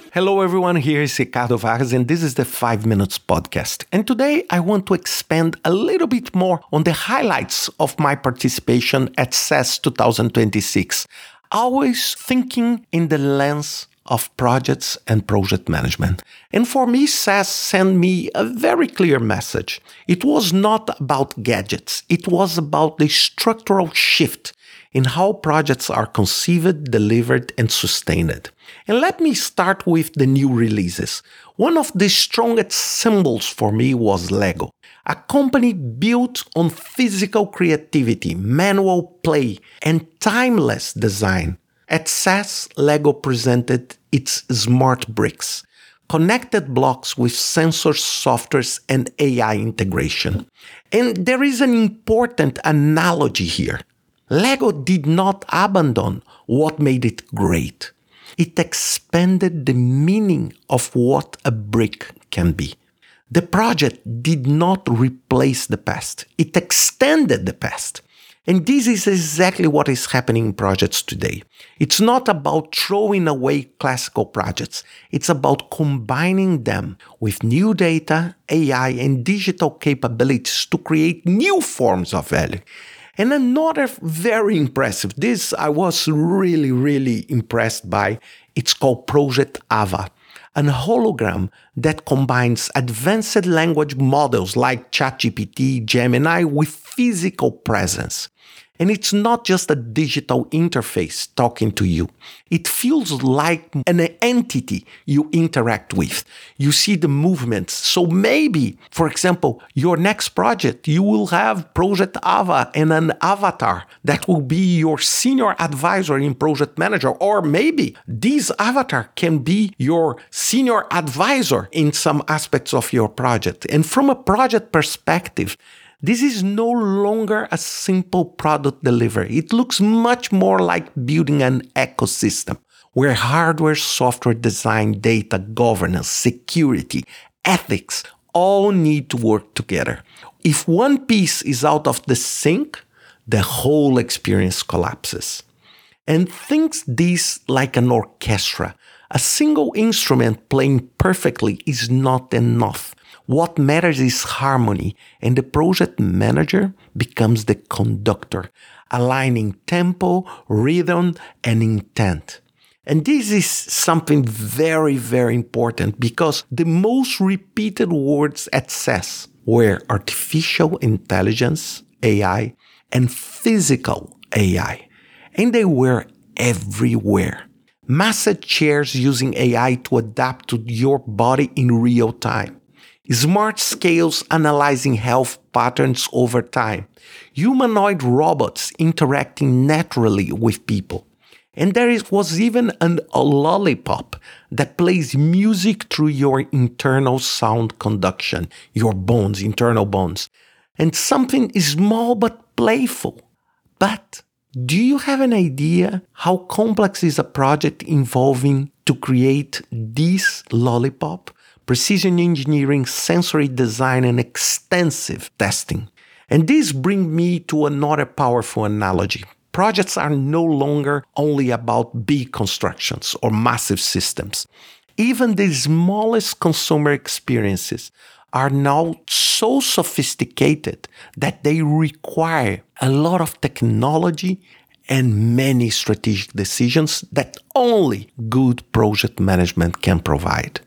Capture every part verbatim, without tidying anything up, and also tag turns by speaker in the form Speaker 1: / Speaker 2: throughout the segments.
Speaker 1: Hello everyone, here is Ricardo Vargas and this is the five minutes podcast. And today I want to expand a little bit more on the highlights of my participation at S E S twenty twenty-six, always thinking in the lens of projects and project management. And for me, S E S sent me a very clear message. It was not about gadgets. It was about the structural shift in how projects are conceived, delivered, and sustained. And let me start with the new releases. One of the strongest symbols for me was Lego, a company built on physical creativity, manual play, and timeless design. At S E S, Lego presented its smart bricks, connected blocks with sensors, softwares, and A I integration. And there is an important analogy here. Lego did not abandon what made it great. It expanded the meaning of what a brick can be. The project did not replace the past. It extended the past. And this is exactly what is happening in projects today. It's not about throwing away classical projects. It's about combining them with new data, A I, and digital capabilities to create new forms of value. And another very impressive, this I was really, really impressed by, it's called Project Ava, a hologram that combines advanced language models like ChatGPT, Gemini with physical presence. And it's not just a digital interface talking to you. It feels like an entity you interact with. You see the movements. So maybe, for example, your next project, you will have Project Ava and an avatar that will be your senior advisor in Project Manager. Or maybe this avatar can be your senior advisor in some aspects of your project. And from a project perspective, this is no longer a simple product delivery. It looks much more like building an ecosystem where hardware, software design, data, governance, security, ethics all need to work together. If one piece is out of the sync, the whole experience collapses. And think this like an orchestra. A single instrument playing perfectly is not enough. What matters is harmony, and the project manager becomes the conductor, aligning tempo, rhythm, and intent. And this is something very, very important because the most repeated words at S E S were artificial intelligence, A I, and physical A I. And they were everywhere. Massage chairs using A I to adapt to your body in real time. Smart scales analyzing health patterns over time. Humanoid robots interacting naturally with people. And there is, was even an, a lollipop that plays music through your internal sound conduction, your bones, internal bones. And something small but playful. But do you have an idea how complex is a project involving to create this lollipop? Precision engineering, sensory design, and extensive testing. And this brings me to another powerful analogy. Projects are no longer only about big constructions or massive systems. Even the smallest consumer experiences are now so sophisticated that they require a lot of technology and many strategic decisions that only good project management can provide.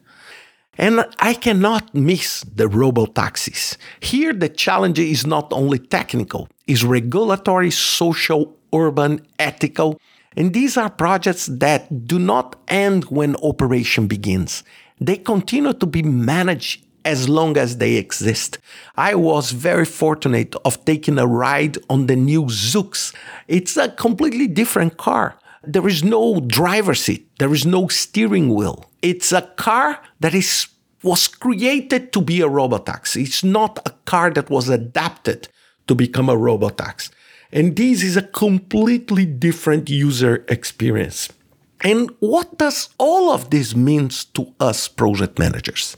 Speaker 1: And I cannot miss the robo-taxis. Here, the challenge is not only technical, it's regulatory, social, urban, ethical. And these are projects that do not end when operation begins. They continue to be managed as long as they exist. I was very fortunate of taking a ride on the new Zoox. It's a completely different car. There is no driver's seat. There is no steering wheel. It's a car that is was created to be a robotaxi. It's not a car that was adapted to become a robotaxi. And this is a completely different user experience. And what does all of this mean to us project managers?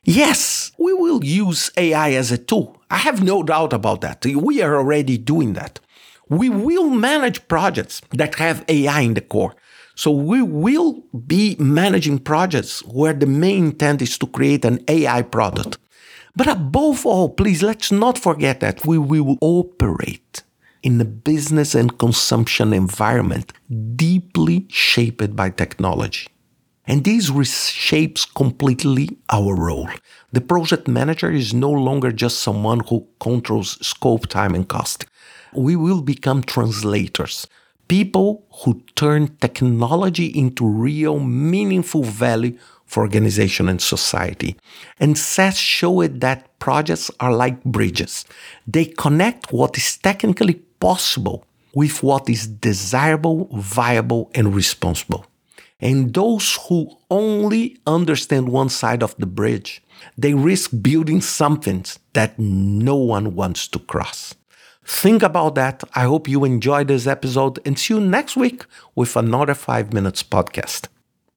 Speaker 1: Yes, we will use A I as a tool. I have no doubt about that. We are already doing that. We will manage projects that have A I in the core. So we will be managing projects where the main intent is to create an A I product. But above all, please, let's not forget that we will operate in a business and consumption environment deeply shaped by technology. And this reshapes completely our role. The project manager is no longer just someone who controls scope, time, and cost. We will become translators, people who turn technology into real, meaningful value for organization and society. And S A S showed that projects are like bridges. They connect what is technically possible with what is desirable, viable, and responsible. And those who only understand one side of the bridge, they risk building something that no one wants to cross. Think about that. I hope you enjoyed this episode and see you next week with another five minutes podcast.